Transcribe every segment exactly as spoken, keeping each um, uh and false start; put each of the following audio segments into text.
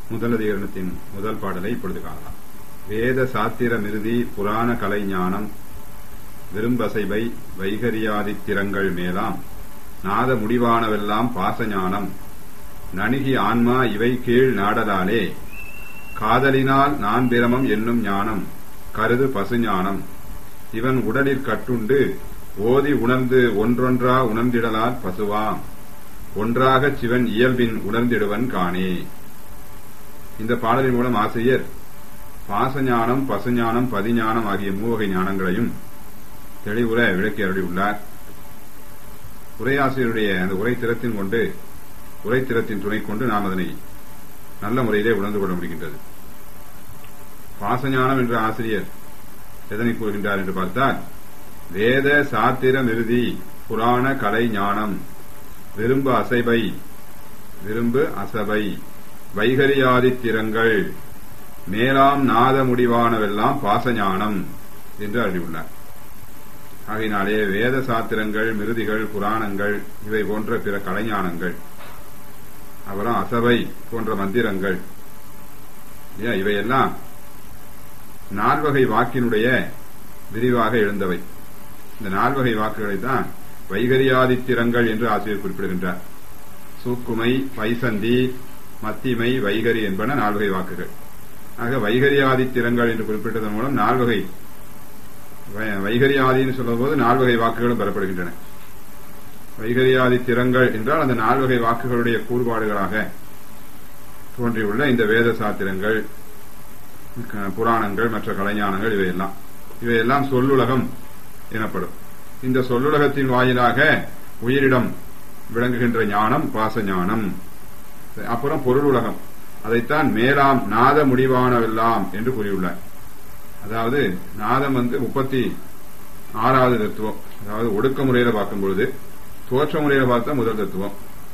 முதல் அதிகரணத்தின் முதல் பாடலை இப்பொழுது காணலாம். வேத சாத்திர மிருதி புராண கலை ஞானம் விரும்பசைவை வைகரியாதித்திரங்கள் மேலாம் நாத முடிவானவெல்லாம் பாசஞானம் நணுகி ஆன்மா இவை கீழ் நாடலாலே காதலினால் நான் பிரமம் என்னும் ஞானம் கருது பசுஞானம் இவன் உடலிற் கட்டுண்டு ஓதி உணர்ந்து ஒன்றொன்றா உணர்ந்திடலால் பசுவாம் ஒன்றாகச் சிவன் இயல்பின் உணர்ந்திடுவன் காணே. இந்த பாடலின் மூலம் ஆசிரியர் பாசஞானம், பசுஞானம், பதிஞானம் ஆகிய மூவகை ஞானங்களையும் தெளிவுற விளக்கி அருளியுள்ளார். உரையாசிரியருடைய அந்த உரை திறத்தின் கொண்டு உரை திறத்தின் துணை கொண்டு நாம் அதனை நல்ல முறையிலே உணர்ந்து கொள்ள முடிகின்றது. பாசஞானம் என்ற ஆசிரியர் எதனை கூறுகின்றார் என்று பார்த்தால், வேத சாத்திர மிருதி புராண கலை ஞானம் விரும்பு அசைவை விரும்பு அசபை வைகரியாதித்திரங்கள் மேலாம் நாத முடிவானவெல்லாம் பாசஞானம் என்று அறிவுள்ளார். ஆகையினாலே வேத சாத்திரங்கள், மிருதிகள், புராணங்கள் இவை போன்ற பிற கலைஞானங்கள், அப்புறம் அசபை போன்ற மந்திரங்கள், இவையெல்லாம் நால்வகை வாக்கினுடைய விரிவாக எழுந்தவை. இந்த நால்வகை வாக்குகளை தான் வைகரியாதித்திரங்கள் என்று ஆசிரியர் குறிப்பிடுகின்றார். சூக்குமை, பைசந்தி, மத்திமை, வைகரி என்பன நால்வகை வாக்குகள். ஆக வைகரியாதித்திரங்கள் என்று குறிப்பிட்டதன் மூலம் நால்வகை வைகரியாதின்னு சொல்லும் போது நால்வகை வாக்குகளும் பெறப்படுகின்றன. வைகரியாதி திறங்கள் என்றால் அந்த நால்வகை வாக்குகளுடைய கூறுபாடுகளாக தோன்றியுள்ள இந்த வேத சாத்திரங்கள், புராணங்கள், மற்ற கலைஞானங்கள் இவையெல்லாம் இவையெல்லாம் சொல்லுலகம் எனப்படும். இந்த சொல்லுலகத்தின் வாயிலாக உயிரிடம் விளங்குகின்ற ஞானம் பாசஞானம். அப்புறம் பொருள் உலகம், அதைத்தான் மேலாம் நாத முடிவானவெல்லாம் என்று கூறியுள்ளார். அதாவது நாதம் வந்து முப்பத்தி ஆறாவது தத்துவம். அதாவது ஒடுக்க முறையில பார்க்கும் பொழுது தோற்ற முறையில பார்த்தா முதல் தத்துவம்.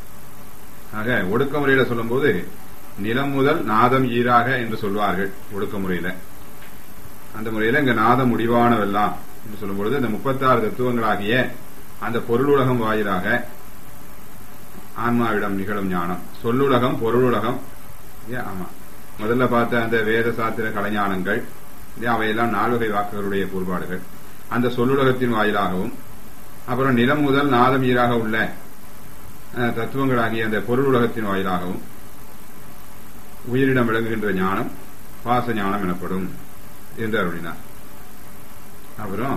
ஆக ஒடுக்க முறையில சொல்லும் போது நிலம் முதல் நாதம் ஈராக என்று சொல்வார்கள் ஒடுக்க முறையில. அந்த முறையில இங்க நாதம் முடிவானவெல்லாம் என்று சொல்லும் பொழுது இந்த முப்பத்தி ஆறு தத்துவங்களாகிய அந்த பொருளுலகம் வாயிலாக ஆன்மாவிடம் நிகழும் ஞானம். சொல்லுலகம், பொருளுலகம், ஆமா முதல்ல பார்த்த அந்த வேத சாத்திர கலைஞானங்கள் அவையெல்லாம் நால்வகை வாக்குகளுடைய கூறுபாடுகள். அந்த சொல்லுலகத்தின் வாயிலாகவும் அப்புறம் நிலம் முதல் நாதம் ஈராக உள்ள தத்துவங்களாகிய அந்த பொருள் உலகத்தின் வாயிலாகவும் உயிரிடம் விளங்குகின்ற ஞானம் பாச ஞானம் எனப்படும் என்று அருளினார். அப்புறம்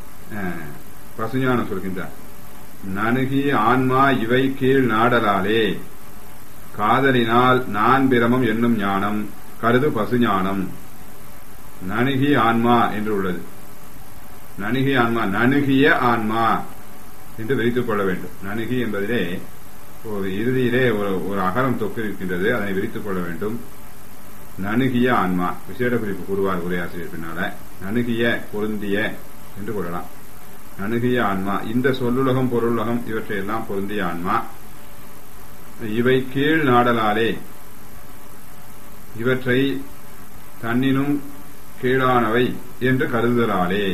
பசுஞானம் சொல்கின்றார். நணுகி ஆன்மா இவை கீழ் நாடலாலே காதலினால் நான் பிரமம் என்னும் ஞானம் கருது பசுஞானம். நணுகி ஆன்மா என்று உள்ளது. நணுகி ஆன்மா, நணுகிய ஆன்மா என்று விரித்துக் கொள்ள வேண்டும். நணுகி என்பதிலே ஒரு இறுதியிலே ஒரு அகரம் தொக்கு இருக்கின்றது, அதனை விரித்துக் கொள்ள வேண்டும். நணுகிய ஆன்மா விசேட குறிப்பு கூறுவார் உரையாசிரியர் பின்னால. நணுகிய, பொருந்திய என்று கொள்ளலாம். நணுகிய ஆன்மா இந்த சொல்லுலகம், பொருளுலகம் இவற்றையெல்லாம் பொருந்திய ஆன்மா. இவை கீழ் நாடலாலே இவற்றை தன்னினும் கீழானவை என்று கருதுதலாலே,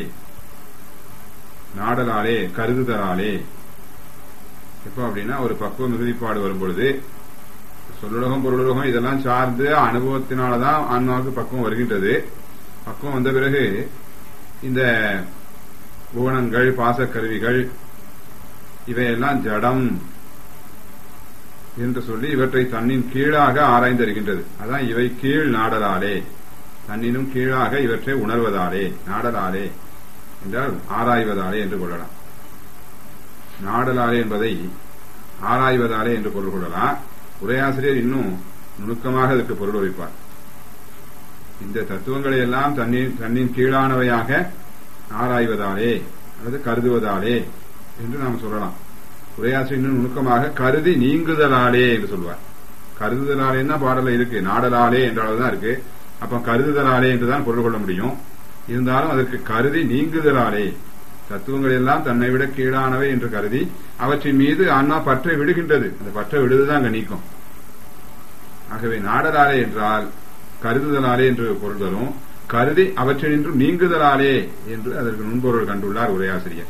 நாடலாலே கருதுதலாலே. எப்ப அப்படின்னா ஒரு பக்குவ மிகுதிப்பாடு வரும்பொழுது சொல்லுலகம், பொருளுலகம் இதெல்லாம் சார்ந்து அனுபவத்தினாலதான் ஆன்மாவுக்கு பக்குவம் வருகின்றது. பக்குவம் வந்த பிறகு இந்த குணங்கள், பாசக்கருவிகள் இவையெல்லாம் ஜடம் என்று சொல்லி இவற்றை தன்னின் கீழாக ஆராய்ந்தருகின்றது. அதான் இவை கீழ் நாடலாலே, தன்னினும் கீழாக இவற்றை உணர்வதாலே. நாடலாலே என்றால் ஆராய்வதாலே என்று கொள்ளலாம். நாடலாலே என்பதை ஆராய்வதாலே என்று பொருள் கொள்ளலாம். உரையாசிரியர் இன்னும் நுணுக்கமாக இதற்கு பொருள் வைப்பார். இந்த தத்துவங்களை எல்லாம் தன்னின் தன்னின் கீழானவையாக ஆராய்வதாலே அல்லது கருதுவதாலே என்று நாம் சொல்லலாம். உரையாசிரியர் இன்னும் நுணுக்கமாக கருதி நீங்குதலாலே என்று சொல்வார். கருதுதலாலேன்னா பாடல இருக்கு, நாடலாலே என்றால்தான் இருக்கு. அப்ப கருதுதலாலே என்றுதான் பொருள் கொள்ள முடியும். இருந்தாலும் அதற்கு கருதி நீங்குதலாலே, தத்துவங்கள் எல்லாம் தன்னை விட கீழானவை என்று கருதி அவற்றின் மீது ஆன்மா பற்றை விடுகின்றது. அந்த பற்றை விடுதுதான் அங்க நீக்கும். ஆகவே நாடலாலே என்றால் கருதுதலாலே என்று பொருள் தரும். கருதி அவற்றினின்றும் நீங்குதலாலே என்று அதற்கு நுண்பொருள் கண்டுள்ளார் உரையாசிரியர்.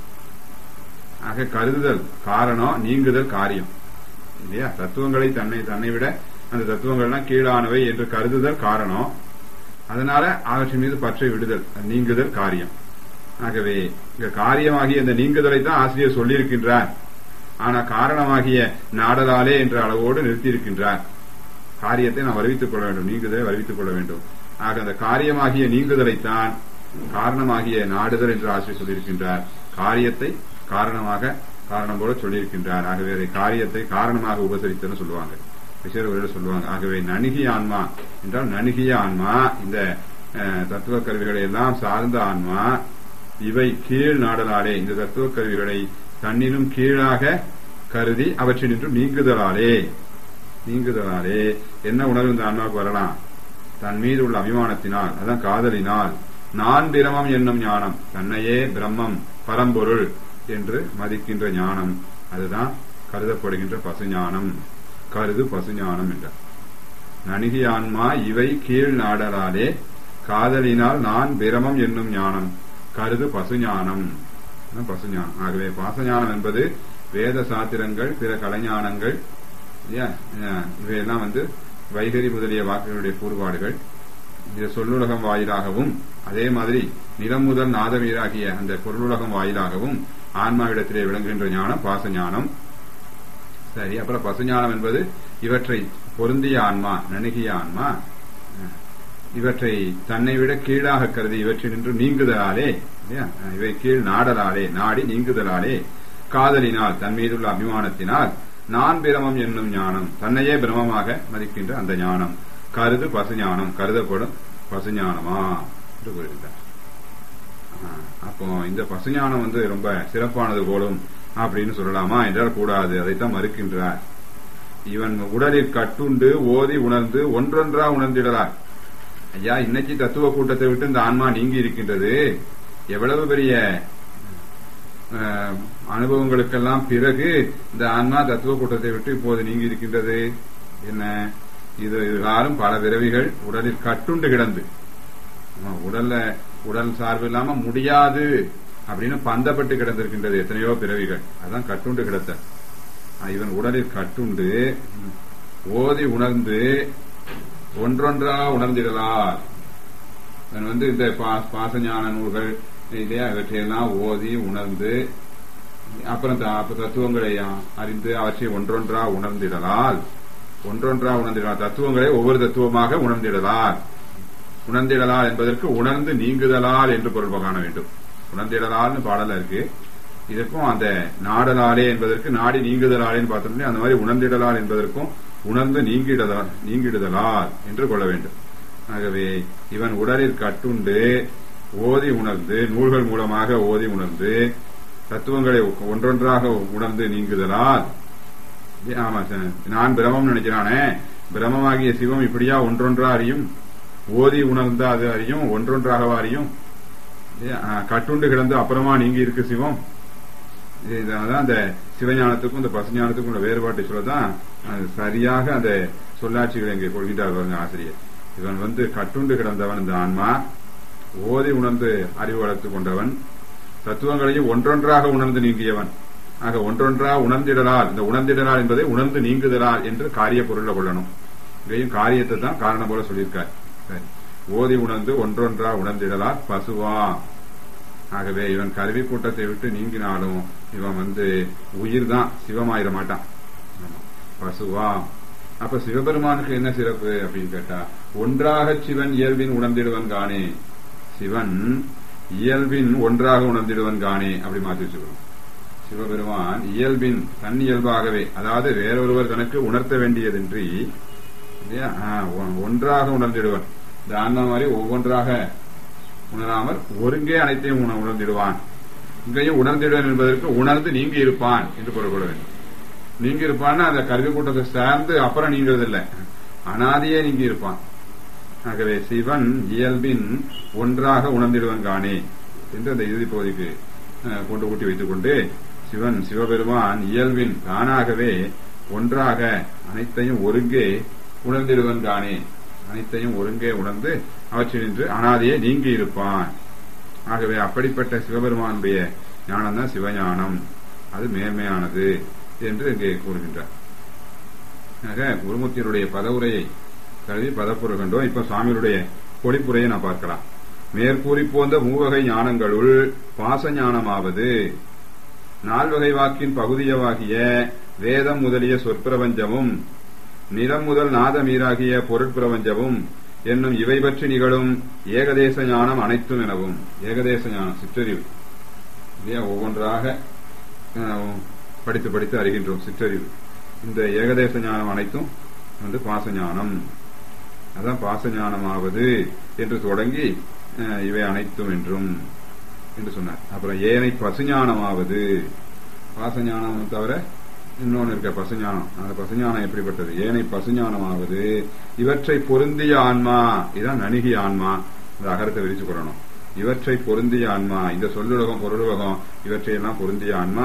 ஆக கருதுதல் காரணம், நீங்குதல் காரியம் இல்லையா? தத்துவங்களை தன்னை தன்னை விட அந்த தத்துவங்கள்லாம் கீழானவை என்று கருதுதல் காரணம். அதனால அவற்றின் மீது பற்றை விடுதல், நீங்குதல் காரியம். ஆகவே இங்க காரியமாகிய இந்த நீங்குதலை தான் ஆசிரியர் சொல்லியிருக்கின்றார். ஆனா காரணமாகிய நாடலாலே என்ற அளவோடு நிறுத்தியிருக்கின்றார். காரியத்தை நாம் வருவித்துக் கொள்ள வேண்டும், நீங்குதலை வருவித்துக் கொள்ள வேண்டும். ஆக அந்த காரியமாகிய நீங்குதலைத்தான் காரணமாகிய நாடுதல் என்று ஆசிரியர் சொல்லியிருக்கின்றார். காரியத்தை காரணமாக காரணம் போல சொல்லியிருக்கின்றார். ஆகவே அதை காரியத்தை காரணமாக உபசரித்தன்னு சொல்லுவாங்க, விசேஷர்கள் சொல்லுவாங்க. ஆகவே நணுகிய ஆன்மா என்றால் நணுகிய ஆன்மா, இந்த தத்துவ கருவிகளை எல்லாம் சார்ந்த ஆன்மா, இவை கீழ் நாடலாலே, இந்த தத்துவ கருவிகளை தன்னினும் கீழாக கருதி அவற்றினின்றும் நீங்குதலாலே நீங்குதலாலே என்ன உணர்வு இந்த ஆன்மாவுக்கு வரலாம்? தன் மீது உள்ள அபிமானத்தினால், அதான் காதலினால், நான் பிரமம் என்னும் ஞானம், தன்னையே பிரம்மம் பரம்பொருள் என்று மதிக்கின்ற ஞானம், அதுதான் கருதப்படுகின்ற பசுஞானம். கருது பசுஞானம் என்றார். நணுகிய ஆன்மா இவை கீழ் நாடலாலே காதலினால் நான் பிரமம் என்னும் ஞானம், கருது பசுஞானம். பசுஞானம். ஆகவே பாசஞானம் என்பது வேத சாத்திரங்கள், பிற கலைஞானங்கள், இவையெல்லாம் வந்து வைகரி முதலிய வாக்குகளுடைய கூறுபாடுகள். இந்த சொல்லுலகம் வாயிலாகவும் அதே மாதிரி நிலம் முதல் நாதவீராகிய அந்த பொருளுலகம் வாயிலாகவும் ஆன்மாவிடத்திலே விளங்குகின்ற ஞானம் பாசஞானம். சரி, அப்புறம் பசுஞானம் என்பது இவற்றை பொருந்திய ஆன்மா, நணுகிய ஆன்மா, இவற்றை தன்னை விட கீழாக கருதி இவற்றினின்று நீங்குதலாலே, இவை கீழ் நாடலாலே, நாடி நீங்குதலாலே, காதலினால், தன் மீதுள்ள அபிமானத்தினால், நான் பிரமம் என்னும் ஞானம், தன்னையே பிரமமாக மதிக்கின்ற அந்த ஞானம், கருது பசுஞானம், கருதப்படும் பசுஞானமா என்று கூறுகின்றார். அப்போ இந்த பசுஞானம் வந்து ரொம்ப சிறப்பானது போலும் அப்படின்னு சொல்லலாமா என்றால் கூடாது, அதைத்தான் மறுக்கின்றார். இவன் உடலில் கட்டுண்டு ஓதி உணர்ந்து ஒன்றொன்றா உணர்ந்திடலார். ஐயா, இன்னைக்கு தத்துவ கூட்டத்தை விட்டு இந்த ஆன்மா நீங்கி இருக்கின்றது. எவ்வளவு பெரிய அனுபவங்களுக்கெல்லாம் பிறகு இந்த ஆன்மா தத்துவ கூட்டத்தை விட்டு இப்போது நீங்கி இருக்கின்றது. என்ன இது? யாரும் பல பிறவிகள் உடலில் கட்டுண்டு கிடந்து, உடல்ல உடல் சார்பு இல்லாம முடியாது அப்படின்னு பந்தப்பட்டு கிடந்திருக்கின்றது எத்தனையோ பிறவிகள். அதான் கட்டுண்டு கிடத்த. இவன் உடலில் கட்டுண்டு ஓதி உணர்ந்து ஒன்றொன்றா உணர்ந்திடலார். இவன் வந்து இந்த பாசஞான நூல்கள் இல்லையா, இவற்றையெல்லாம் ஓதி உணர்ந்து அப்புறம் தத்துவங்களை அறிந்து அவற்றை ஒன்றொன்றா உணர்ந்திடலால், ஒன்றொன்றா உணர்ந்திடலாம், தத்துவங்களை ஒவ்வொரு தத்துவமாக உணர்ந்திடலால். உணர்ந்திடலால் என்பதற்கு உணர்ந்து நீங்குதலால் என்று பொருள் காண வேண்டும். உணர்ந்திடலால்னு பாடல இருக்கு. இதற்கும் அந்த நாடலாலே என்பதற்கு நாடி நீங்குதலாலேன்னு பார்த்தோம்னா அந்த மாதிரி உணர்ந்திடலால் என்பதற்கும் உணர்ந்து நீங்கிடுதலால் நீங்கிடுதலால் என்று கொள்ள வேண்டும். ஆகவே இவன் உடலில் கட்டுண்டு ஓதி உணர்ந்து, நூல்கள் மூலமாக ஓதி உணர்ந்து, தத்துவங்களை ஒன்றொன்றாக உணர்ந்து நீங்குதலால், ஆமா நான் பிரமம் நினைக்கிறானே, பிரமமாகிய சிவம் இப்படியா ஒன்றொன்றா அறியும், ஓதி உணர்ந்தா அது அறியும், ஒன்றொன்றாகவா அறியும், கட்டுண்டு கிடந்து அப்புறமா நீங்கி இருக்கு சிவம். அதான் அந்த சிவஞானத்துக்கும் இந்த பசுஞானத்துக்கும் உள்ள வேறுபாட்டை சொல்லதான் சரியாக அந்த சொல்லாட்சிகளை இங்கே கொள்கின்றார் ஆசிரியர். இவன் வந்து கட்டுண்டு கிடந்தவன் இந்த ஆன்மா, ஓதி உணர்ந்து அறிவு வளர்த்துக் கொண்டவன், தத்துவங்களையும் ஒன்றொன்றாக உணர்ந்து நீங்கியவன். ஆக ஒன்றொன்றா உணர்ந்திடலால், இந்த உணர்ந்திடலால் என்பதை உணர்ந்து நீங்குதலால் என்று காரிய பொருளை கொள்ளணும். இங்கேயும் காரியத்தை தான் காரணம் போல சொல்லியிருக்கார். சரி, ஓதி உணர்ந்து ஒன்றொன்றா உணர்ந்திடலால் பசுவா. ஆகவே இவன் கருவி கூட்டத்தை விட்டு நீங்கினாலும் இவன் வந்து உயிர் தான், சிவமாயிர மாட்டான், பசுவா. அப்ப சிவபெருமானுக்கு என்ன சிறப்பு அப்படின்னு கேட்டா, ஒன்றாக சிவன் இயல்பின் உணர்ந்திடுவன் காணே, சிவன் இயல்பின் ஒன்றாக உணர்ந்திடுவன் காணே அப்படி மாற்றி வச்சுக்கணும். சிவபெருமான் இயல்பின் தன் இயல்பாகவே, அதாவது வேறொருவர் தனக்கு உணர்த்த வேண்டியதின்றி ஒன்றாக உணர்ந்திடுவன். இந்த ஆன்மா மாதிரி ஒவ்வொன்றாக உணராமல் ஒருங்கே அனைத்தையும் உணர்ந்திடுவான். இங்கேயும் உணர்ந்திடுவன் என்பதற்கு உணர்ந்து நீங்கி இருப்பான் என்று பொருள் கொள்ள வேண்டும். நீங்கி இருப்பான்னா அந்த கருவி கூட்டத்தை சார்ந்து அப்புறம் நீங்கிறதில்லை, அனாதியே நீங்கி இருப்பான். ஆகவே சிவன் இயல்பின் ஒன்றாக உணர்ந்திடுவன் காணே என்று அந்த இறுதி பகுதிக்கு கொண்டு கூட்டி வைத்துக் கொண்டு, சிவன் சிவபெருமான் இயல்பின் தானாகவே ஒன்றாக அனைத்தையும் ஒருங்கே உணர்ந்திடுவன் காணே, அனைத்தையும் ஒருங்கே உணர்ந்து அவற்றினின்று அனாதையே நீங்கி இருப்பான். ஆகவே அப்படிப்பட்ட சிவபெருமானுடைய ஞானம் தான் சிவஞானம், அது மேன்மையானது என்று இங்கே கூறுகின்றார். ஆக குருமூர்த்தியருடைய பதவுரையை கருதி பதப்புரை கண்டோம். இப்ப சுவாமியுடைய பொழிப்புரையை நான் பார்க்கலாம். மேற்கூறி போந்த மூவகை ஞானங்களுள் பாச ஞானமாவது நால்வகை வாக்கின் பகுதியவாகிய வேதம் முதலிய சொற்பிரபஞ்சமும் நிலம் முதல் நாதமீராகிய பொருட்பிரபஞ்சமும் என்னும் இவை பற்றி நிகழும் ஏகதேச ஞானம் அனைத்தும் எனவும். ஏகதேச ஞானம் சிற்றறிவு ஒவ்வொன்றாக படித்து படித்து அறிகின்றோம். சிற்றறிவு இந்த ஏகதேச ஞானம் அனைத்தும் வந்து பாசஞானம். அதான் பாசஞானமாவது என்று தொடங்கி இவை அனைத்தும் என்றும் என்று சொன்னார். அப்புறம் ஏனை பசுஞானமாவது, பாசஞானம் தவிர இன்னொன்னு இருக்க பசுஞானம். அந்த பசுஞானம் எப்படிப்பட்டது? ஏனை பசுஞானமாவது இவற்றை பொருந்திய ஆன்மா. இதான் நணுகிய ஆன்மா. இந்த அகரத்தை விரிச்சு கொள்ளணும். இவற்றை பொருந்திய ஆன்மா, இந்த சொல்லுலகம் பொருளுலகம் இவற்றையெல்லாம் பொருந்திய ஆன்மா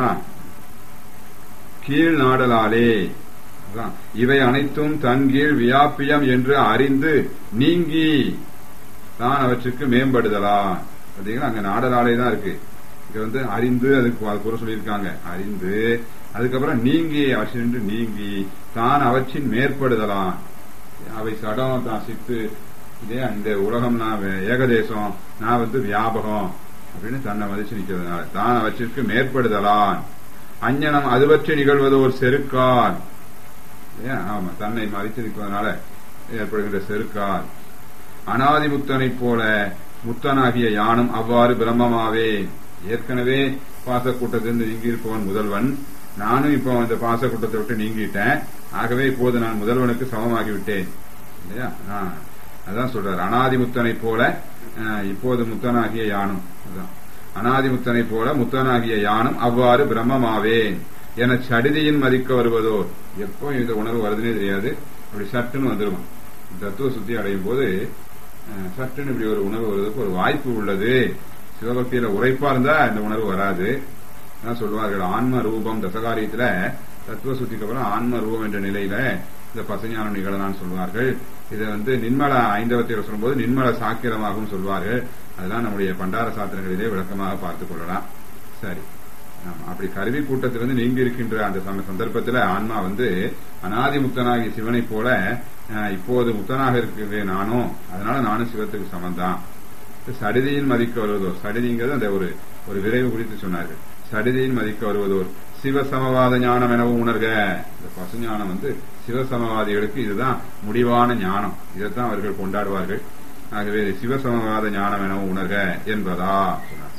கீழ் நாடலாலே இவை அனைத்தும் தன் கீழ் வியாபியம் என்று அறிந்து நீங்கி தான் அவற்றுக்கு மேம்படுதலா. பார்த்தீங்கன்னா அங்க நாடலாலே தான் இருக்கு. இங்க வந்து அறிந்து அதுக்கு குறை சொல்லியிருக்காங்க. அறிந்து அதுக்கப்புறம் நீங்கி அவற்றின்று நீங்கி தான் அவற்றின் மேற்படுதலாம். அவை சடம் தான் சித்து இதே இந்த உலகம் நான் ஏகதேசம், நான் வந்து வியாபகம் அப்படின்னு தன்னை மதிச்சு நிக்கிறதுனால தான் அவற்றிற்கு மேற்படுதலான். அஞ்ஞனம் அது பற்றி நிகழ்வது ஒரு செருக்கால். ஆமா, தன்னை மதித்து நிற்பதனால ஏற்படுகின்ற செருக்கால். அனாதி முத்தனை போல முத்தனாகிய யானும் அவ்வாறு பிரம்மமாவே. ஏற்கனவே பாசக்கூட்டத்திலிருந்து நீங்கியிருப்பவன் முதல்வன். நானும் இப்போ அந்த பாசக்கூட்டத்தை விட்டு நீங்கிட்டேன். ஆகவே இப்போது நான் முதல்வனுக்கு சமமாகிவிட்டேன் இல்லையா? அதான் சொல்றாரு. அனாதி முத்தனை போல இப்போது முத்தனாகிய யானும். அதான் அனாதி முத்தனை போல முத்தனாகிய யானும் அவ்வாறு பிரம்மமாவேன் என சடிதியின் மதிக்க வருவதோ. எப்போ இந்த உணர்வு வருதுன்னே தெரியாது. அப்படி சட்டுன்னு வந்துருமா. தத்துவ சுத்தி அடையும் போது சட்டுன்னு இப்படி ஒரு உணர்வு வருவதற்கு ஒரு வாய்ப்பு உள்ளது. சிவபக்தியில உரைப்பா இருந்தா இந்த உணர்வு வராது. சொல்வார்கள் ஆன்ம ரூபம் தசகாரியத்துல தத்துவ சுத்திக்கு அப்புறம் ஆன்ம ரூபம் என்ற நிலையில இந்த பசுஞானம் நிகழலான்னு சொல்வார்கள். இதை வந்து நின்மல ஐந்தவத்தை சொல்லும்போது நின்மல சாக்கிரமாகவும் சொல்வார்கள். அதெல்லாம் நம்முடைய பண்டார சாத்திரங்களிலே விளக்கமாக பார்த்துக் கொள்ளலாம். சரி, அப்படி கருவி கூட்டத்திலிருந்து நீங்கி இருக்கின்ற அந்த சந்தர்ப்பத்தில் ஆன்மா வந்து அனாதி முத்தனாகிய சிவனை போல இப்போது முத்தனாக இருக்கிறேன் நானும், அதனால நானும் சிவத்துக்கு சமந்தான். சடிதியின் மதிக்க வருவதோர், சடிதிங்கிறது அந்த ஒரு ஒரு விரைவு குறித்து சொன்னார்கள். சடிதியின் மதிக்க வருவதோர் சிவசமவாத ஞானம் எனவும் உணர்க. இந்த பசுஞானம் வந்து சிவசமவாதிகளுக்கு இதுதான் முடிவான ஞானம். இதைத்தான் அவர்கள் கொண்டாடுவார்கள். ஆகவே சிவசமவாத ஞானம் எனவும் உணர்க என்பதா சொன்னார்.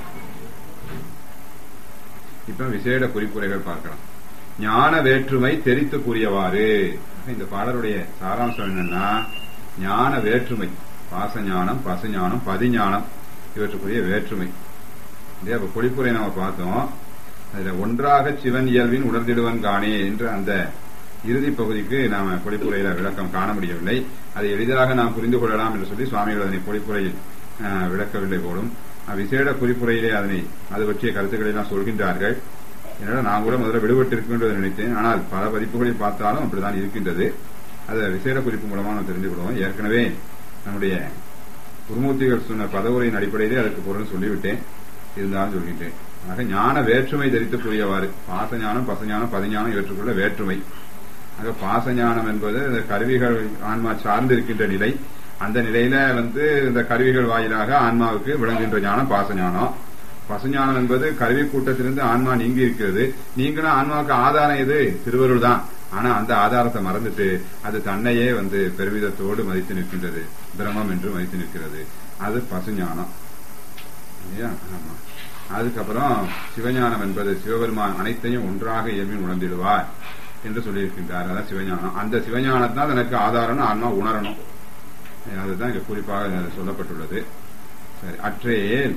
இப்ப விசேட குறிப்புரைகள் பார்க்கலாம். ஞான வேற்றுமை தெரித்து கூறியவாறு. இந்த பாடலுடைய சாராம்சம் என்னன்னா, ஞான வேற்றுமை, பாசஞானம், பசுஞானம், பதிஞானம் இவற்றுக்குரிய வேற்றுமை. அப்ப குறிப்புரை நாம பார்த்தோம். அதுல ஒன்றாக சிவன் இயல்பின் உணர்ந்திடுவன் காணே என்ற அந்த இறுதி பகுதிக்கு நாம பொழிப்புரையில விளக்கம் காண முடியவில்லை. அதை எளிதாக நாம் புரிந்து கொள்ளலாம் என்று சொல்லி சுவாமிகள் அதனை பொழிப்புரையில் விளக்கவில்லை போலும். விசேட குறிப்புரையிலே அதனை அது பற்றிய கருத்துக்களை எல்லாம் சொல்கின்றார்கள். என்னடா நான் கூட முதல்ல விடுபட்டு இருக்கின்றதை நினைத்தேன். ஆனால் பல பதிப்புகளில் பார்த்தாலும் அப்படித்தான் இருக்கின்றது. அதை விசேட குறிப்பு மூலமா நாம் தெரிந்து கொள்வோம். ஏற்கனவே நம்முடைய குருமூர்த்திகள் சொன்ன பதவுரையின் அடிப்படையிலே அதற்கு பொருள் சொல்லிவிட்டேன். இருந்தாலும் சொல்கின்றேன். ஆக ஞான வேற்றுமை தரித்து கூறியவாறு பாசஞானம், பசஞானம், பதிஞானம் இவற்றுக்குள்ள வேற்றுமை. ஆக பாசஞானம் என்பது இந்த கருவிகள் ஆன்மா சார்ந்து இருக்கின்ற நிலை. அந்த நிலையில வந்து இந்த கருவிகள் வாயிலாக ஆன்மாவுக்கு விளங்குகின்ற ஞானம் பாசஞானம். பசுஞானம் என்பது கருவி கூட்டத்திலிருந்து ஆன்மா நீங்கி இருக்கிறது. நீங்கினா ஆன்மாவுக்கு ஆதாரம் எது? திருவருள் தான். ஆனா அந்த ஆதாரத்தை மறந்துட்டு அது தன்னையே வந்து பெருமிதத்தோடு மதித்து நிற்கின்றது, பிரம்மம் என்று மதித்து நிற்கிறது. அது பசுஞானம். ஆமா. அதுக்கப்புறம் சிவஞானம் என்பது சிவபெருமான் அனைத்தையும் ஒன்றாக இயல்பின் உணர்ந்திடுவார் என்று சொல்லியிருக்கின்றார். அதான் சிவஞானம். அந்த சிவஞானத்தினால் எனக்கு ஆதாரம்னு ஆன்மா உணரணும். அதுதான் இங்க குறிப்பாக சொல்லப்பட்டுள்ளது. சரி, அற்றேல்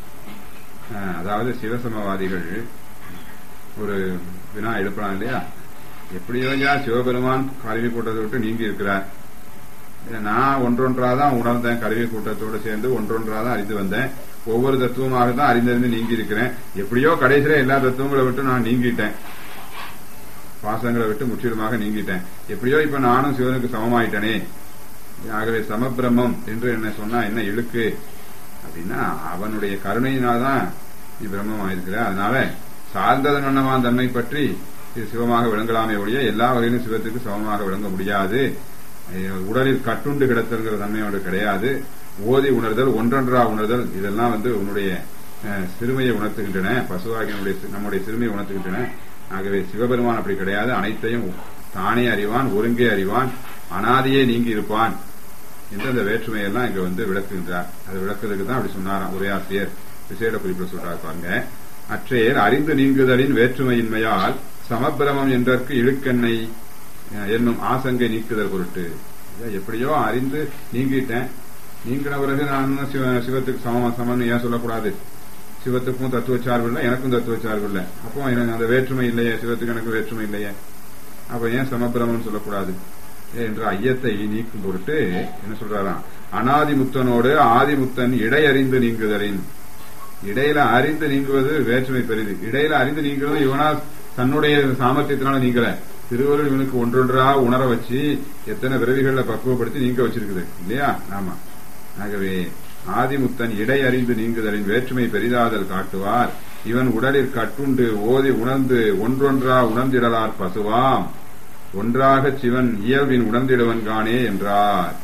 அதாவது சிவசமவாதிகள் ஒரு வினா எழுப்பலாம் இல்லையா? எப்படியோ சிவபெருமான் கருவி கூட்டத்தை விட்டு நீங்கி இருக்கிறார். நான் ஒன்றொன்றாதான் உணர்ந்தேன். கருவி கூட்டத்தோடு சேர்ந்து ஒன்றொன்றாதான் அறிந்து வந்தேன். ஒவ்வொரு தத்துவமாக தான் அறிந்திருந்து நீங்கி இருக்கிறேன். எப்படியோ கடைசியில எல்லா தத்துவங்களை விட்டு நான் நீங்கிட்டேன். பாசங்களை விட்டு முற்றிலுமாக நீங்கிட்டேன். எப்படியோ இப்ப நானும் சிவனுக்கு சமமாயிட்டனே. ஆகவே சமபிரம்மம் என்று என்ன சொன்னா என்ன இழுக்கு அப்படின்னா, அவனுடைய கருணையினால்தான் நீ பிரம்மம் ஆயிருக்கிற. அதனால சார்ந்ததன் வண்ணமான தன்மை பற்றி இது சிவமாக விளங்கலாமே ஒழிய எல்லா வகையிலும் சிவத்துக்கு சமமாக விளங்க முடியாது. உடலில் கட்டுண்டு கிடத்தல்ங்கிற தன்மையோடு கிடையாது. ஓதி உணர்தல், ஒன்றொன்றா உணர்தல், இதெல்லாம் வந்து உன்னுடைய சிறுமையை உணர்த்துகின்றன, பசுவாகிய நம்முடைய சிறுமையை உணர்த்துகின்றன. ஆகவே சிவபெருமான் அப்படி கிடையாது. அனைத்தையும் தானே அறிவான், ஒருங்கே அறிவான், அனாதியே நீங்கி இருப்பான் என்று அந்த வேற்றுமையெல்லாம் இங்க வந்து விளக்குகின்றார். அது விளக்குறதுக்கு தான் அப்படி சொன்னாராம் உரையாசிரியர். விசேட குறிப்பிட சொல்றாரு பாருங்க. அற்றையர் அறிந்து நீங்குதலின் வேற்றுமையின்மையால் சமபிரமம் என்றற்கு இழுக்கெண்ணை என்னும் ஆசங்கை நீக்குதல் பொருட்டு. எப்படியோ அறிந்து நீங்கிட்டேன், நீங்கின பிறகு நான் சிவத்துக்கு சம சமன் ஏன் சொல்லக்கூடாது? சிவத்துக்கும் தத்துவ சார்பு இல்லை, எனக்கும் தத்துவ சார்பு இல்லை. அப்போ எனக்கு அந்த வேற்றுமை இல்லையே, சிவத்துக்கு எனக்கு வேற்றுமை இல்லையே, அப்ப ஏன் சமபிரமம் சொல்லக்கூடாது என்ற ஐயத்தை நீக்கும் பொருட்டு என்ன சொல்றாராம்? அனாதிமுத்தனோடு ஆதிமுத்தன் இடையறிந்து நீங்குதலின். இடையில அறிந்து நீங்குவது வேற்றுமை பெரிது. இடையில அறிந்து நீங்குவது இவனா தன்னுடைய சாமர்த்தியத்தினால நீங்கல, திருவருள் இவனுக்கு ஒன்றொன்றா உணர வச்சு எத்தனை பிறவிகள்ல பக்குவப்படுத்தி நீங்க வச்சிருக்குது இல்லையா? ஆமா. ஆகவே ஆதிமுத்தன் இடை அறிந்து நீங்குதலின் வேற்றுமை பெரிதாதல் காட்டுவார். இவன் உடலில் கட்டுண்டு ஓதி உணர்ந்து ஒன்றொன்றா உணர்ந்திடலார் பசுவாம், ஒன்றாக சிவன் இயல்பின் உணர்ந்திடுவன் காணே என்றார்.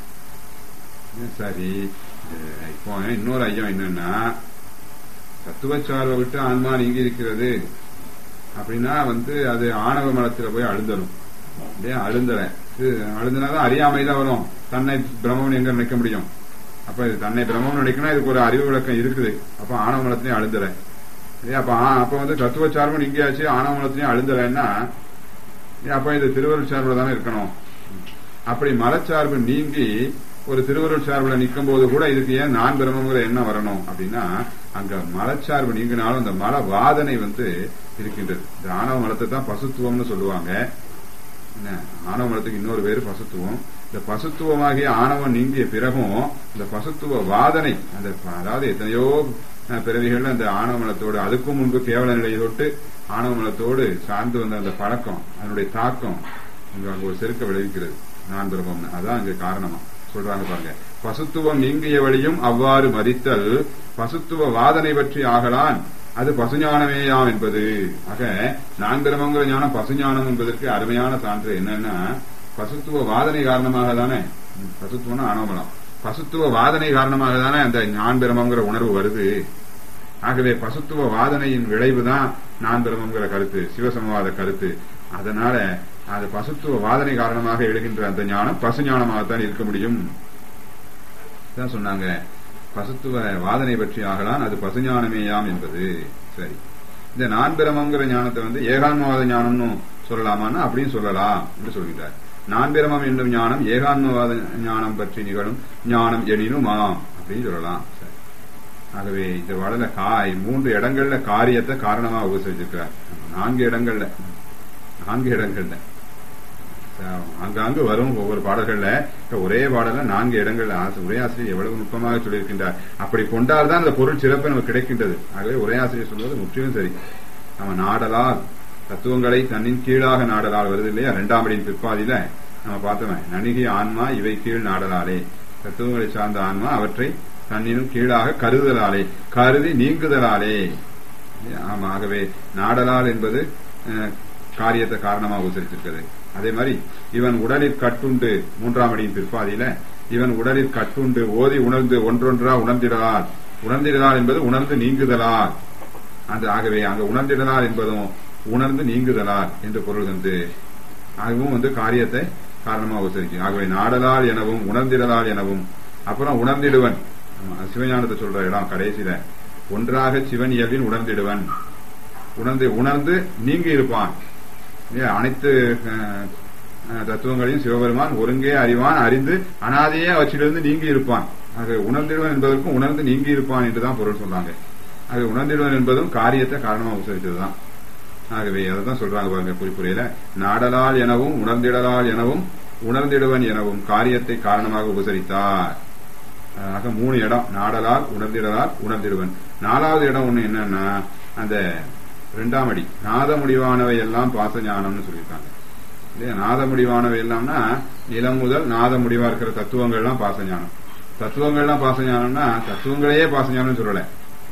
சரி, இப்போ இன்னொரு ஐயம் என்னன்னா, தத்துவச்சார்பை விட்டு ஆன்மா நீங்கி இருக்கிறது அப்படின்னா வந்து அது ஆணவ மலத்துல போய் அழுந்தணும் இல்லையா? அழுந்தல அழுந்தினாதான் அறியாமைதான் வரும். தன்னை பிரம்மம் எங்க நினைக்க முடியும்? அப்ப இது தன்னை பிரம்மம் நினைக்கணும், இதுக்கு ஒரு அறிவு விளக்கம் இருக்குது. அப்ப ஆணவ மலத்திலையும் அழுந்தல இல்லையா? அப்ப அப்ப வந்து தத்துவச்சார்பு நீங்கியாச்சு, ஆணவ மலத்திலையும் அழுந்தலைன்னா அப்ப இது திருவருள் சார்புல தானே இருக்கணும். அப்படி மலச்சார்பு நீங்கி ஒரு திருவருள் சார்புல நிற்கும் போது கூட இதுக்கு ஏன் நான் பிரம்மங்கிற எண்ணம் வரணும் அப்படின்னா, அங்க மலச்சார்பு நீங்கினாலும் அந்த மல வாதனை வந்து இருக்கின்றது. இந்த ஆணவ மலத்தை தான் பசுத்துவம்னு சொல்லுவாங்க. ஆணவ மலத்துக்கு இன்னொரு பேரு பசுத்துவம். இந்த பசுத்துவமாகிய ஆணவம் நீங்கிய பிறகும் இந்த பசுத்துவ வாதனை, அந்த அதாவது எத்தனையோ பிறவிகள் அந்த ஆணவ மலத்தோடு, அதுக்கும் முன்பு கேவல நிலையை தொட்டு ஆணவ மலத்தோடு சார்ந்து வந்த அந்த பழக்கம், அதனுடைய தாக்கம் அங்க ஒரு செருக்க விளைவிக்கிறது. நான் பிரம்மம்னு அதான் அங்க காரணமா சொல்றாங்க பாருங்க. பசுத்துவம் நீங்கிய வழியும் அவ்வாறு மதித்தல் பசுத்துவ வாதனை பற்றி ஆகலான், அது பசுஞானமேயாம் என்பது. ஆக நான் பிரம்மங்கிற ஞானம் பசுஞானம் என்பதற்கு அருமையான சான்று என்னன்னா, பசுத்துவ வாதனை காரணமாக தானே, பசுத்துவம்னா ஆணவமலம், பசுத்துவ வாதனை காரணமாக தானே அந்த நான் பிரம்மங்கிற உணர்வு வருது. ஆகவே பசுத்துவ வாதனையின் விளைவுதான் நான் பிரம்மங்கிற கருத்து, சிவசமவாத கருத்து. அதனால அது பசுத்துவ வாதனை காரணமாக எழுகின்ற அந்த ஞானம் பசு ஞானமாகத்தான் இருக்க முடியும் தான் சொன்னாங்க. பசுத்துவ வாதனை பற்றி ஆகலாம், அது பசுஞானமேயாம் என்பது. சரி, இந்த நான் பிரமங்கிற ஞானத்தை வந்து ஏகான்மவாத ஞானம்னு சொல்லலாமான்னா அப்படியும் சொல்லலாம் என்று சொல்கிறார். நான் பிரமம் என்னும் ஞானம் ஏகான்மவாத ஞானம் பற்றி நிகழும் ஞானம் எனினுமா அப்படின்னு சொல்லலாம். சரி, ஆகவே இந்த வடல காய் மூன்று இடங்கள்ல காரியத்தை காரணமா உபசரிச்சிருக்கிறார். நான்கு இடங்கள்ல நான்கு இடங்கள்ல அங்காங்கு வரும் ஒவ்வொரு பாடல்கள்ல, ஒரே பாடல்ல நான்கு இடங்கள்ல உரையாசிரியர் எவ்வளவு நுட்பமாக சொல்லியிருக்கின்றார். அப்படி கொண்டால்தான் அந்த பொருள் சிறப்பு நமக்கு கிடைக்கின்றது. ஆகவே உரையாசிரியர் சொல்வது முற்றிலும் சரி. நம்ம நாடலால் தத்துவங்களை தன்னின் கீழாக நாடலால் வருது இல்லையா? இரண்டாம் அடியின் பிற்பாதியில நம்ம பார்த்தோமே, நணிகை ஆன்மா இவை கீழ் நாடலாலே, தத்துவங்களை சார்ந்த ஆன்மா அவற்றை தன்னினும் கீழாக கருதலாலே, கருதி நீங்குதலாலே. ஆமா, ஆகவே நாடலால் என்பது காரியத்தை காரணமாக உச்சரிச்சிருக்கிறது. அதே மாதிரி இவன் உடலில் கட்டுண்டு மூன்றாம் அடியின் பிற்பாதியில இவன் உடலில் கட்டுண்டு ஓதி உணர்ந்து ஒன்றொன்றா உணர்ந்திடலால், உணர்ந்திடலால் என்பது உணர்ந்து நீங்குதலால். அந்த ஆகவே அங்க உணர்ந்திடலால் என்பதும் உணர்ந்து நீங்குதலால் என்று பொருள் வந்து அதுவும் வந்து காரியத்தை காரணமாக உச்சரிக்கும். ஆகவே நாடலால் எனவும் உணர்ந்திடலால் எனவும், அப்புறம் உணர்ந்திடுவன் சிவஞானத்தை சொல்ற இடம் கடைசியில, ஒன்றாக சிவன் இயல்பின் உணர்ந்திடுவன், உணர்ந்து உணர்ந்து நீங்கி இருப்பான். அனைத்து தத்துவங்களையும் சிவபெருமான் ஒருங்கே அறிவான், அறிந்து அனாதையே அவற்றிலிருந்து நீங்கி இருப்பான். ஆக உணர்ந்திடுவன் என்பதற்கும் உணர்ந்து நீங்கி இருப்பான் என்றுதான் பொருள் சொல்றாங்க. ஆக உணர்ந்திடுவன் என்பதும் காரியத்தை காரணமாக உச்சரித்ததுதான். ஆகவே அதான் சொல்றாங்க பாருங்க குறிப்புரையில, நாடலால் எனவும் உணர்ந்திடலால் எனவும் உணர்ந்திடுவன் எனவும் காரியத்தை காரணமாக உபசரித்தார். ஆக மூணு இடம், நாடலால் உணர்ந்திடலால் உணர்ந்திடுவன். நாலாவது இடம் ஒண்ணு என்னன்னா, அந்த இரண்டாம் அடி நாத முடிவானவை எல்லாம் பாச ஞானம்னு சொல்லியிருக்காங்க இல்லையா? நாத முடிவானவை எல்லாம்னா நிலம் முதல் நாத முடிவா இருக்கிற தத்துவங்கள்லாம் பாச ஞானம். தத்துவங்கள்லாம் பாச ஞானம்னா தத்துவங்களையே பாச ஞானம் சொல்லல,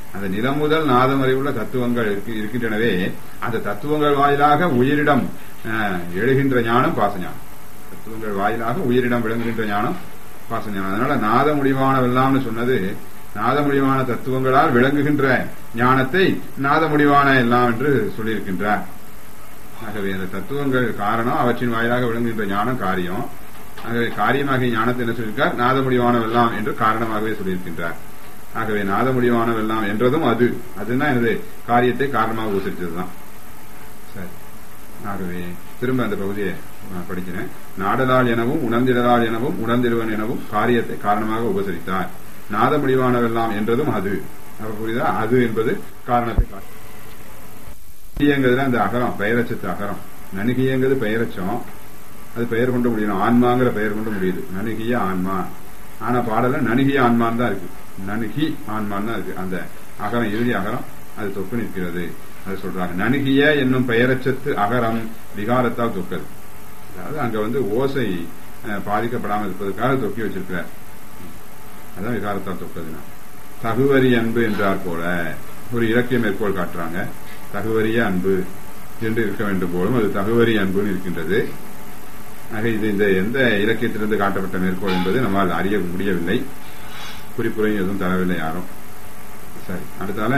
அந்த நிலம் முதல் நாதம் வரை உள்ள தத்துவங்கள் இருக்கின்றனவே, அந்த தத்துவங்கள் வாயிலாக உயிரிடம் எழுகின்ற ஞானம் பாசஞானம். தத்துவங்கள் வாயிலாக உயிரிடம் விளங்குகின்ற ஞானம் பாசஞானம். அதனால நாத முடிவானவெல்லாம்னு சொன்னது நாத முடிவான தத்துவங்களால் விளங்குகின்ற ஞானத்தை நாத முடிவான எல்லாம் என்று சொல்லியிருக்கின்றார். ஆகவே அந்த தத்துவங்கள் காரணம், அவற்றின் வாயிலாக விளங்குகின்ற ஞானம் காரியம். ஆகவே காரியமாகிய ஞானத்தை என்ன சொல்லியிருக்கார்? நாத முடிவானவெல்லாம் என்று காரணமாகவே சொல்லியிருக்கின்றார். ஆகவே நாத முடிவானவெல்லாம் என்றதும் அது அதுதான் எனது காரியத்தை காரணமாக உபசரித்ததுதான். சரி, ஆகவே திரும்ப அந்த பகுதியை படிக்கிறேன். நாடலால் எனவும் உணர்ந்திடலால் எனவும் உணர்ந்திடுவன் எனவும் காரியத்தை காரணமாக உபசரித்தார். நாத முடிவானவெல்லாம் என்றதும் அது. அப்ப புரியுதா? அது என்பது காரணத்தை காரணங்கிறதுல அந்த அகரம் பெயரச்சத்து அகரம். நனுகியங்கிறது பெயரச்சம், அது பெயர் கொண்டு முடியணும். ஆன்மாங்கிற பெயர் கொண்டு முடியுது. நனுகிய ஆன்மா. ஆனா பாடல நனுகிய ஆன்மான் தான் இருக்கு. நனுகி ஆன்மான் தான் இருக்கு. அந்த அகரம் இறுதி அகரம் அது தொக்கு நிற்கிறது. அது சொல்றாங்க. நனுகிய என்னும் பெயரச்சத்து அகரம் விகாரத்தால் தொக்கது. அதாவது அங்க வந்து ஓசை பாதிக்கப்படாமல் இருப்பதற்காக தொக்கி வச்சிருக்கிறார். அதான் விகாரத்தால் தொக்கதுனா. தகுவரி அன்பு என்றார் போல ஒரு இலக்கிய மேற்கோள் காட்டுறாங்க. தகுவரிய அன்பு என்று இருக்க வேண்டும் போலும் அது தகுவரி அன்புன்னு இருக்கின்றது. ஆக இது இந்த எந்த இலக்கியத்திலிருந்து காட்டப்பட்ட மேற்கோள் என்பது நம்மால் அறிய முடியவில்லை. குறிப்புரையும் எதுவும் தரவில்லை யாரும். சரி, அடுத்தால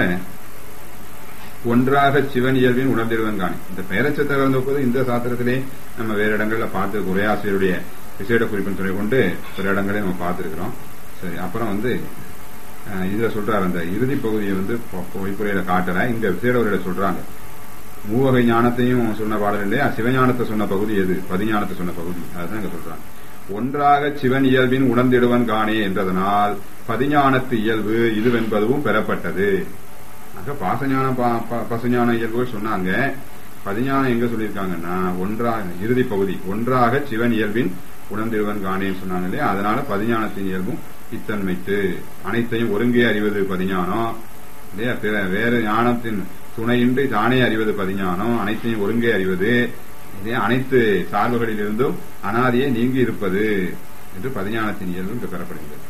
ஒன்றாக சிவன் இயல்பின் உணர்ந்திடுவன் காணி. இந்த பெயரச்சத்தை வந்தபோது இந்த சாத்திரத்திலே நம்ம வேறு இடங்கள்ல பார்த்து உரையாசிரியருடைய விசேட குறிப்பின் துணை கொண்டு சில இடங்களே நம்ம பார்த்திருக்கிறோம். சரி, அப்புறம் வந்து இதுல சொல்றாரு அந்த இறுதி பகுதியை வந்து பொய்ப்புரையில காட்டல. இங்க விசேட உரையில சொல்றாங்க. மூவகை ஞானத்தையும் சொன்ன பாடல் இல்லையா? சிவஞானத்தை சொன்ன பகுதி எது? பதிஞானத்தை சொன்ன பகுதி. அதுதான் இங்க சொல்றாங்க. ஒன்றாக சிவன் இயல்பின் உணர்ந்திடுவன் காணே என்றதனால் பதிஞானத்து இயல்பு இதுவென்பதுவும் பெறப்பட்டது. ஆக பாசஞான பசுஞான இயல்புகள் சொன்னாங்க. பதிஞானம் எங்க சொல்லியிருக்காங்கன்னா ஒன்றாக இறுதி பகுதி ஒன்றாக சிவன் இயல்பின் உணர்ந்திடுவன் காணேன்னு சொன்னாங்க இல்லையா? அதனால பதிஞானத்தின் இயல்பும் இத்தன்மைத்து அனைத்தையும் ஒருங்கே அறிவது பதிஞானம் இல்லையா? வேறு ஞானத்தின் துணையின்றி தானே அறிவது பதிஞானம். அனைத்தையும் ஒருங்கே அறிவது அனைத்து சார்புகளில் இருந்தும் அனாதியை நீங்கி இருப்பது என்று பதிஞானத்தின் இயல்பு இங்கு பெறப்படுகிறது.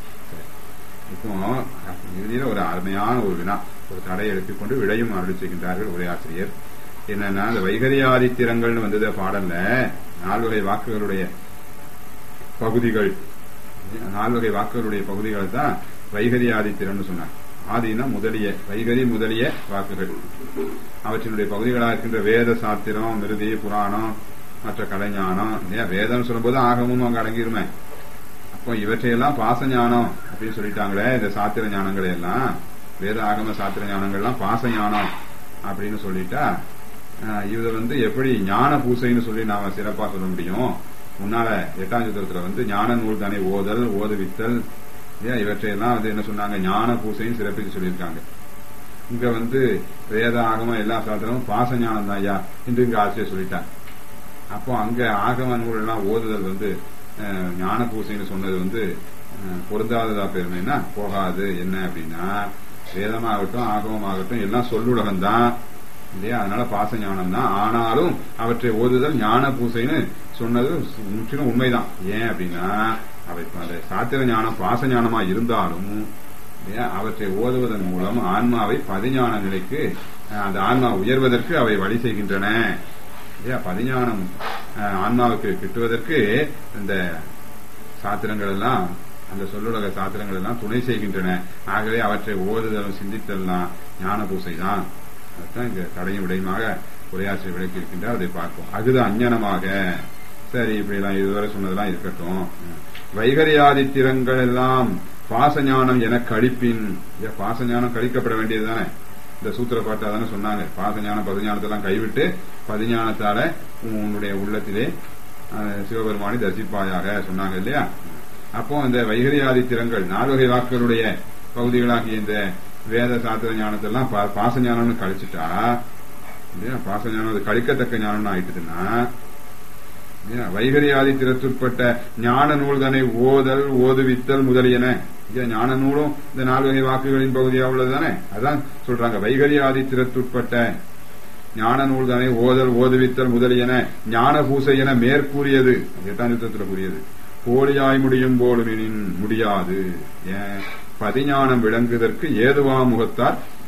இப்போ இறுதியில ஒரு அருமையான ஒரு வினா, ஒரு தடையை எடுத்துக் கொண்டு விடையும் அருள் செய்கின்றார்கள் உரையாசிரியர். என்னன்னா இந்த வைகரியாதித்திரங்கள்னு வந்தது பாடல்ல நால்வகை வாக்குகளுடைய பகுதிகள் நால்வகை வாக்குகளுடைய பகுதிகள் தான் வைகரியாதித்திரம்னு சொன்னாங்க. ஆதினா முதலிய வைகரி முதலிய வாக்குகள் அவற்றினுடைய பகுதிகளாக இருக்கின்ற வேத சாத்திரம், மிருதி, புராணம், மற்ற கலைஞானம் இல்லையா? வேதம் சொல்லும்போது ஆகமும் அங்க அடங்கிருமே. அப்போ இவற்றையெல்லாம் பாசஞானம் அப்படின்னு சொல்லிட்டாங்களே. இந்த சாத்திர ஞானங்களை எல்லாம் வேத ஆகம சாத்திர ஞானங்கள்லாம் பாசஞானம் அப்படின்னு சொல்லிட்டா இதை வந்து எப்படி ஞான பூசைன்னு சொல்லி நாம சிறப்பா சொல்ல முடியும்? முன்னால எட்டாம் சூத்திரத்துல வந்து ஞான நூல் தானே ஓதல் ஓதுவித்தல் இவற்றையெல்லாம் வந்து என்ன சொன்னாங்க? ஞான பூசைன்னு சிறப்பித்து சொல்லியிருக்காங்க. இங்க வந்து வேத ஆகம எல்லா சாத்திரமும் பாச ஞானம் தான் ஐயா என்று இங்க ஆசிரியர் சொல்லிட்டாங்க. அப்போ அங்க ஆகம நூல் எல்லாம் ஓதுதல் வந்து ஞான பூசைன்னு சொன்னது வந்து பொருந்தாததா பெருமைன்னா போகாது. என்ன அப்படின்னா வேதமாகட்டும் ஆகமமாகட்டும் எல்லாம் சொல்லுலகம் தான் இல்லையா? அதனால பாச ஞானம் தான். ஆனாலும் அவற்றை ஓதுதல் ஞான பூசைன்னு சொன்னது முற்றிலும் உண்மைதான். ஏன் அப்படின்னா அவை சாத்திர ஞானம் பாச ஞானமா இருந்தாலும் அவற்றை ஓதுவதன் மூலம் ஆன்மாவை பதிஞான நிலைக்கு அந்த ஆன்மா உயர்வதற்கு அவை வழி செய்கின்றன. பதிஞானம் ஆன்மாவுக்கு கிட்டுவதற்கு இந்த சாத்திரங்கள் எல்லாம் அந்த சொல்லுலக சாத்திரங்கள் எல்லாம் துணை செய்கின்றன. ஆகவே அவற்றை ஓதுதலும் சிந்தித்தல்லாம் ஞான பூசை தான். அதுதான் இங்க தடையும் விடையுமாக உரையாசிரியர் விளக்கி இருக்கின்றார். அதை பார்ப்போம். அகுது அஞ்ஞனமாக. சரி, இப்படி எல்லாம் இதுவரை சொன்னதெல்லாம் இருக்கட்டும். வைகரியாதித்திரங்கள் எல்லாம் பாசஞானம் என கழிப்பின். பாசஞானம் கழிக்கப்பட வேண்டியதுதானே? இந்த சூத்திர பாட்டா தானே சொன்னாங்க. பாசஞானம் பதிஞானத்தெல்லாம் கைவிட்டு பதிஞானத்தால உன்னுடைய உள்ளத்திலே சிவபெருமானை தரிசிப்பாயாக சொன்னாங்க இல்லையா? அப்போ இந்த வைகரியாதித்திரங்கள் நால்வகை வாக்குகளுடைய பகுதிகளாகிய இந்த வேத சாத்திர ஞானத்தெல்லாம் பாச ஞானம்னு கழிச்சுட்டா இல்லையா? பாச ஞானம் அது கழிக்கத்தக்க ஞானம்னு ஆயிட்டுதுன்னா வைகரியாதித்திரத்துட்பட்ட ஞான நூல் தானே ஓதல் ஓதுவித்தல் முதலியன. ஞான நூலும் இந்த நால்வகை வாக்குகளின் பகுதியா உள்ளதுதானே? அதான் சொல்றாங்க. வைகரியாதித்திரத்துட்பட்ட ஞான நூல் தானே ஓதல் ஓதுவித்தல் முதலியன ஞான பூசை என மேற்கூறியது எட்டாம் யுத்தத்துல கூறியது. போலியாய் முடியும் போலும் எனின் முடியாது. ஏன்? பதிஞானம் விளங்குவதற்கு ஏதுவா முகத்தார்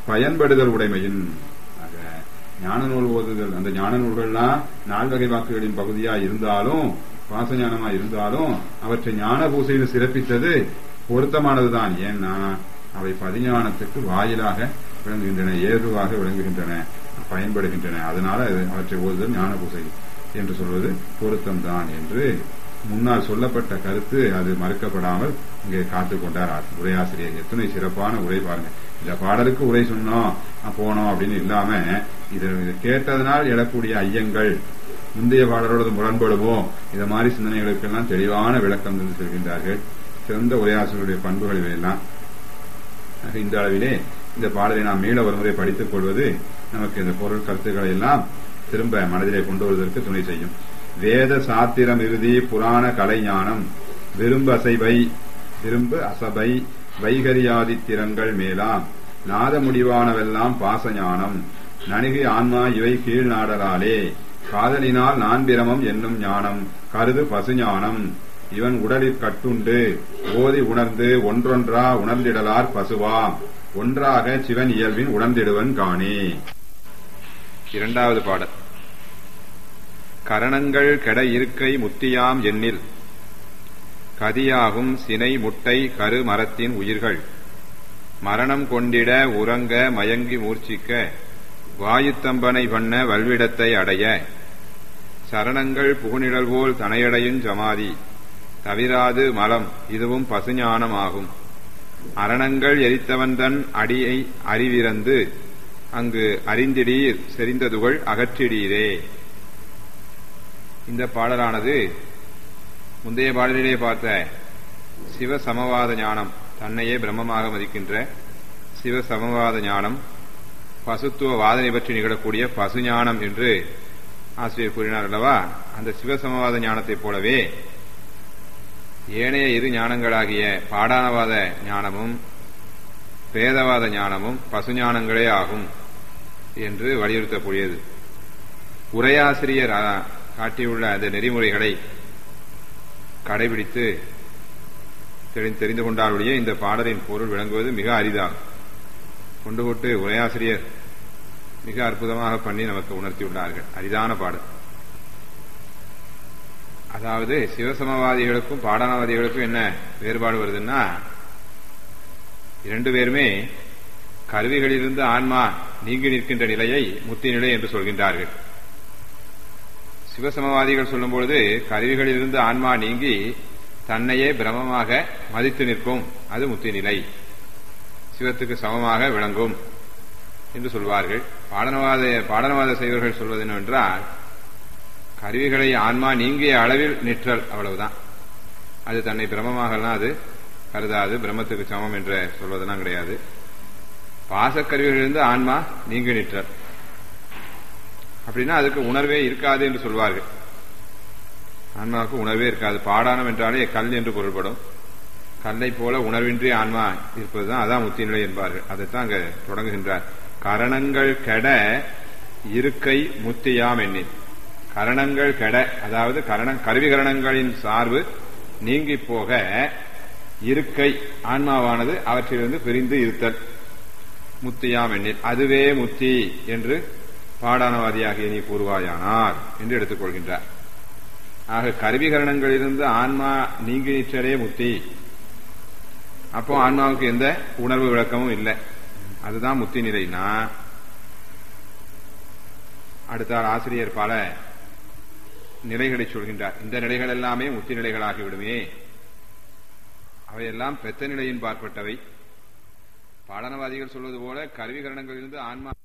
பயன்படுதல் உடைமையின். ஆக ஞான நூல் ஓதுதல், அந்த ஞான நூல்கள்லாம் நால்வகை வாக்குகளின் பகுதியா இருந்தாலும், பாசஞானமா இருந்தாலும், அவற்றை ஞான பூசையில் சிறப்பித்தது பொருத்தமானதுதான். ஏன்னா அவை பதிஞானத்துக்கு வாயிலாக விளங்குகின்றன, ஏதுவாக விளங்குகின்றன, பயன்படுகின்றன. அதனால அவற்றை ஓதுதல் ஞான பூசை என்று சொல்வது பொருத்தம்தான் என்று முன்னால் சொல்லப்பட்ட கருத்து அது மறுக்கப்படாமல் இங்கே காத்துக் கொண்டார் உரையாசிரியர். எத்தனை சிறப்பான உரை பாருங்க. இந்த பாடலுக்கு உரை சொன்னோம் போனோம் அப்படின்னு இல்லாம இதை கேட்டதனால் எழக்கூடிய ஐயங்கள் முந்தைய பாடலோடு முரண்படுமோ இத மாதிரி சிந்தனைகளுக்கெல்லாம் தெளிவான விளக்கம் தந்து செல்கின்றார்கள். சிறந்த உரையாசிரியருடைய பண்புகள் இவையெல்லாம். இந்த அளவிலே இந்த பாடலை நாம் மீள ஒருமுறை படித்துக் கொள்வது நமக்கு இந்த பொருள் கருத்துக்களை எல்லாம் திரும்ப மனதிலே கொண்டு வருவதற்கு துணை செய்யும். வேத சாத்திரம் இறுதி புராண கலைஞானம் விரும்பு அசைவை விரும்பு அசபை வைகரியாதி திறங்கள் மேலாம் நாத முடிவானவெல்லாம் பாசஞானம் நணுகி ஆன்மா இவை கீழ் நாடலாலே காதலினால் நான்பிரமம் என்னும் ஞானம் கருது பசுஞானம் இவன் உடலில் கட்டுண்டு ஓதி உணர்ந்து ஒன்றொன்றா உணர்ந்திடலார் பசுவாம் ஒன்றாக சிவன் இயல்பின் உணர்ந்திடுவன் காணே. இரண்டாவது பாடல். கரணங்கள் கெட இருக்கை முத்தியாம் எண்ணில் கதியாகும் சினை முட்டை கரு மரத்தின் உயிர்கள் மரணம் கொண்டிட உறங்க மயங்கி மூர்ச்சிக்க வாயுத்தம்பனை பண்ண வல்விடத்தை அடைய சரணங்கள் புகுநிழல் போல் தனையடையும் ஜமாதி தவிராது மலம் இதுவும் பசுஞானமாகும். அரணங்கள் எரித்தவன்தன் அடியை அறிவிறந்து அங்கு அறிந்திடீர் செறிந்ததுகள் அகற்றிடீரே. இந்த பாடலானது முந்தைய பாடலிலே பார்த்த சிவ சமவாத ஞானம், தன்னையே பிரம்மமாக மதிக்கின்ற சிவ சமவாத ஞானம், பசுத்துவ வாதனை பற்றி நிகழக்கூடிய பசுஞானம் என்று ஆசிரியர் கூறினார் அல்லவா. அந்த சிவசமவாத ஞானத்தைப் போலவே ஏனைய இரு ஞானங்களாகிய பாடானவாத ஞானமும் பேதவாத ஞானமும் பசுஞானங்களே ஆகும் என்று வலியுறுத்தக்கூடியது. உரையாசிரியர் காட்டியுள்ள அந்த நெறிமுறைகளை கடைபிடித்து தெரிந்து கொண்டாலுடைய இந்த பாடலின் பொருள் விளங்குவது மிக அரிதாகும். கொண்டு போட்டு உரையாசிரியர் மிக அற்புதமாக பண்ணி நமக்கு உணர்த்தியுள்ளார்கள். அரிதான பாடல். அதாவது சிவசமவாதிகளுக்கும் பாடானவாதிகளுக்கும் என்ன வேறுபாடு வருதுன்னா, இரண்டு பேருமே கருவிகளிலிருந்து ஆன்மா நீங்கி நிற்கின்ற நிலையை முத்தி நிலை என்று சொல்கின்றார்கள். சிவசமவாதிகள் சொல்லும்பொழுது கருவிகளிலிருந்து ஆன்மா நீங்கி தன்னையே பிரமமாக மதித்து நிற்கும், அது முத்தி நிலை, சிவத்துக்கு சமமாக விளங்கும் என்று சொல்வார்கள். பாடனவாத பாடனவாத செய்வர்கள் சொல்வது என்னவென்றால், கருவிகளை ஆன்மா நீங்கிய அளவில் நிற்றல், அவ்வளவுதான். அது தன்னை பிரமமாகலாம் அது கருதாது, பிரம்மத்துக்கு சமம் என்று சொல்வதெல்லாம் கிடையாது. பாசக்கருவிகளிலிருந்து ஆன்மா நீங்கி நிற்றல் அப்படின்னா அதுக்கு உணர்வே இருக்காது என்று சொல்வார்கள். ஆன்மாவுக்கு உணர்வே இருக்காது. பாடானம் என்றாலே கல் என்று பொருள்படும். கல்லை போல உணர்வின்றி ஆன்மா இருப்பதுதான், அதான் முத்தி நிலை என்பார்கள். அதைத்தான் அங்க தொடங்குகின்றார். கரணங்கள் கெட இருக்கை முத்தியாம் எண்ணில். கரணங்கள் கெட, அதாவது கரண கருவிகரணங்களின் சார்பு நீங்கி போக இருக்கை ஆன்மாவானது அவற்றிலிருந்து பிரிந்து இருத்தல் முத்தியாம் எண்ணில், அதுவே முத்தி என்று பாடானவாதியாகிய நீ கூறுவாயானார் என்று எடுத்துக் கொள்கின்றார். ஆக கருவிகரணங்களிலிருந்து ஆன்மா நீங்கி நிற்றலே முத்தி. அப்போ ஆன்மாவுக்கு எந்த உணர்வு விளக்கமும் இல்லை, அதுதான் முத்தி நிலைனா. அடுத்த ஆசிரியர் பல நிலைகளை சொல்கின்றார். இந்த நிலைகள் எல்லாமே முத்தி நிலைகளாகிவிடுமே, அவையெல்லாம் பெத்த நிலையின் பார்ப்பட்டவை. பாடனவாதிகள் சொல்வது போல கருவிகரணங்களிலிருந்து ஆன்மா